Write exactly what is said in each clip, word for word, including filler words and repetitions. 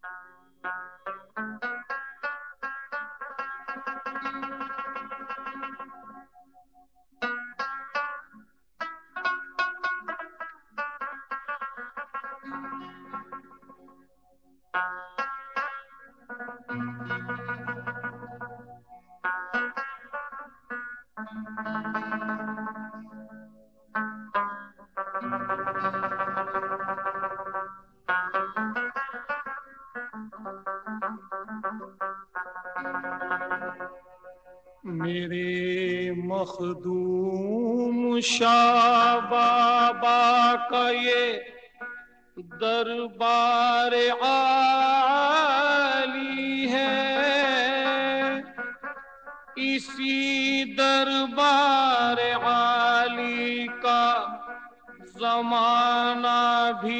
मेरे मखदूम शाह बाबा का ये दरबार आली है, इसी दरबार आली का जमाना भी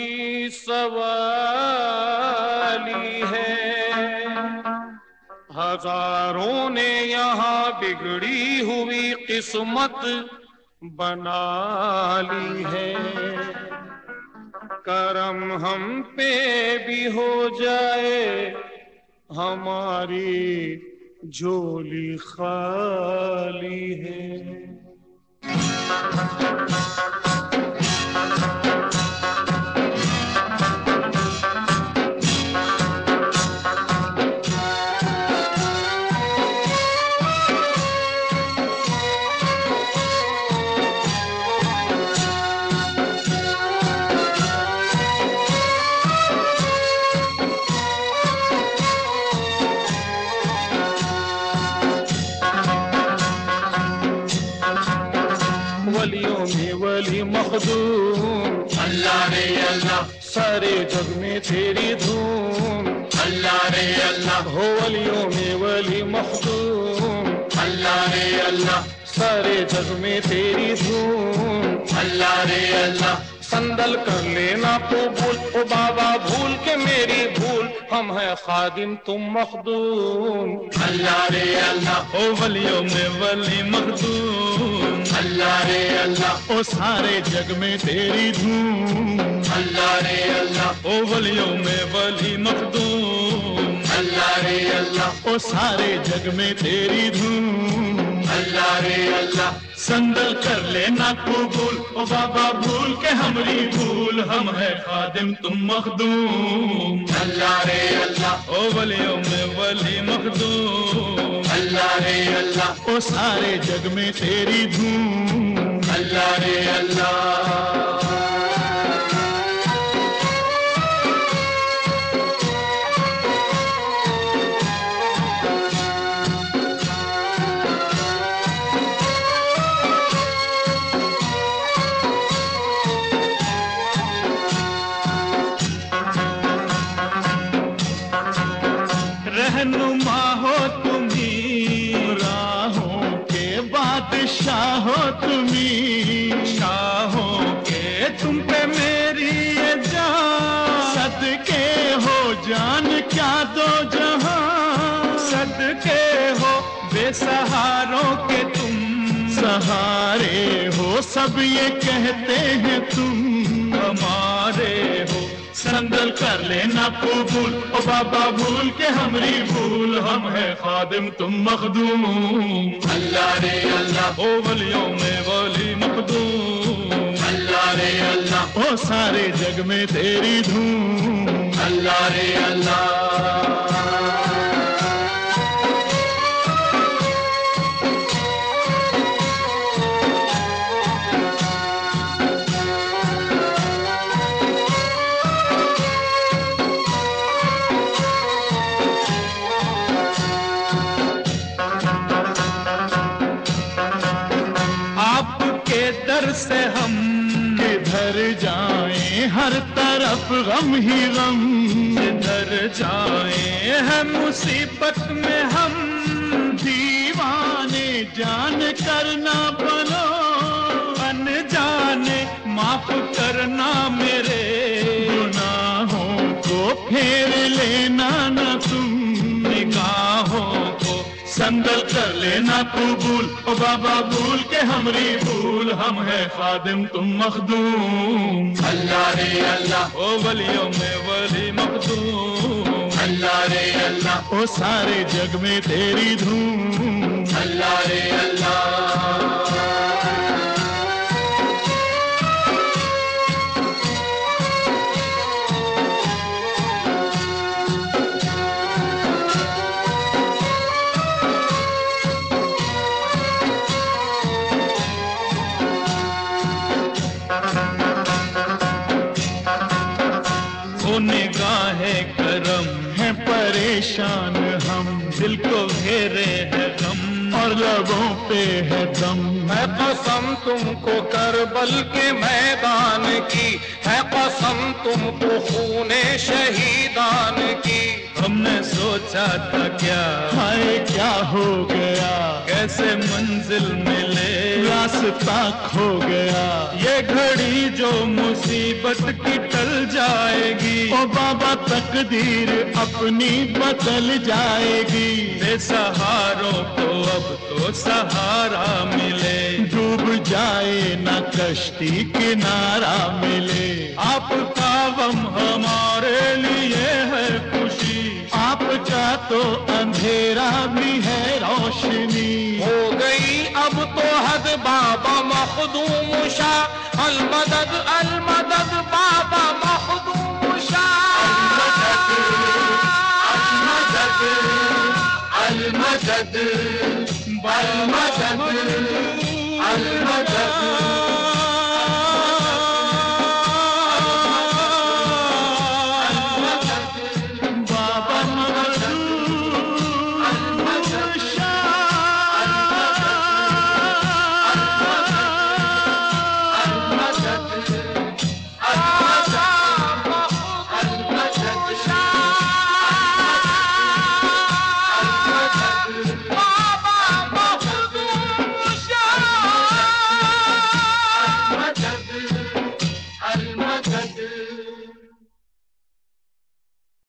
सवाली है। हजारों ने यहाँ बिगड़ी हुई किस्मत बना ली है, करम हम पे भी हो जाए हमारी झोली खाली है। वलियों में वली मखदूम अल्लाह रे अल्लाह, सारे जग में तेरी धूम अल्लाह रे अल्लाह, हो। वलियों में वली मखदूम अल्लाह रे अल्लाह, सारे जग में तेरी धूम अल्लाह रे अल्लाह। संदल कर लेना कबूल ओ बाबा, भूल के मेरी भूल, हम है खादिम तुम मखदूम अल्लाह रे अल्लाह, ओ वलियों में वली मखदूम अल्लाह रे अल्लाह, ओ सारे जग में तेरी धूम अल्लाह रे अल्लाह, ओ वलियों में वली मखदूम अल्लाह रे अल्लाह, ओ सारे जग में तेरी धूम अल्लाह रे अल्लाह। संदल कर लेना कबूल ओ बाबा, भूल के हमरी भूल, हम है खादिम तुम मखदूम अल्लाह रे अल्लाह, ओ वलियों में वली मखदूम अल्लाह रे अल्लाह, ओ सारे जग में तेरी धूम अल्लाह रे अल्लाह। रहनुमा हो तुम्ही, राहों के बादशाह हो तुम्ही, शाहों के तुम पे मेरी ये जान, सदके हो जान क्या दो जहां, सदके हो बेसहारों के तुम, सहारे हो सब ये कहते हैं तुम हमारे हो। संदल कर लेना कबूल ओ बाबा, भूल के हमरी भूल, हम है खादिम तुम मखदूम अल्लाह रे अल्लाह, ओ वलियों में वली मखदूम अल्लाह रे अल्लाह, ओ सारे जग में तेरी धूम अल्लाह रे अल्लाह। से हम किधर जाएं, हर तरफ गम ही गम, किधर जाएं है मुसीबत में हम, दीवाने जान करना बनो, अनजाने माफ करना मेरे गुनाहों को, फेर लेना न तुम निगाहों को, संदल कर लेना कबूल ओ बाबा, भूल के हमरी भूल, हम है खादिम तुम मखदूम अल्लाह रे अल्लाह, ओ वलियों में वली मखदूम अल्लाह रे अल्लाह, ओ सारे जग में तेरी धूम। अल्लाह रे अल्लाह। निगाहे करम है परेशान हम, दिल को घेरे है गम और लबों पे है दम। है कसम तुमको करबल के मैदान की, है कसम तुमको खूने शहीदान की। हमने सोचा था क्या हाय क्या हो गया, कैसे मंजिल मिले रास्ता खो गया। ये घड़ी जो मुसीबत की टल जाएगी, ओ बाबा तकदीर अपनी बदल जाएगी। बेसहारों को अब तो सहारा मिले, डूब जाए ना कश्ती किनारा मिले। आपका गम हमारे लिए है खुशी, आपका तो अंधेरा भी है रोशनी। हो गई अब तो हद बाबा मखदूम शाह, अलमदद अलमदद बाबा मखदूम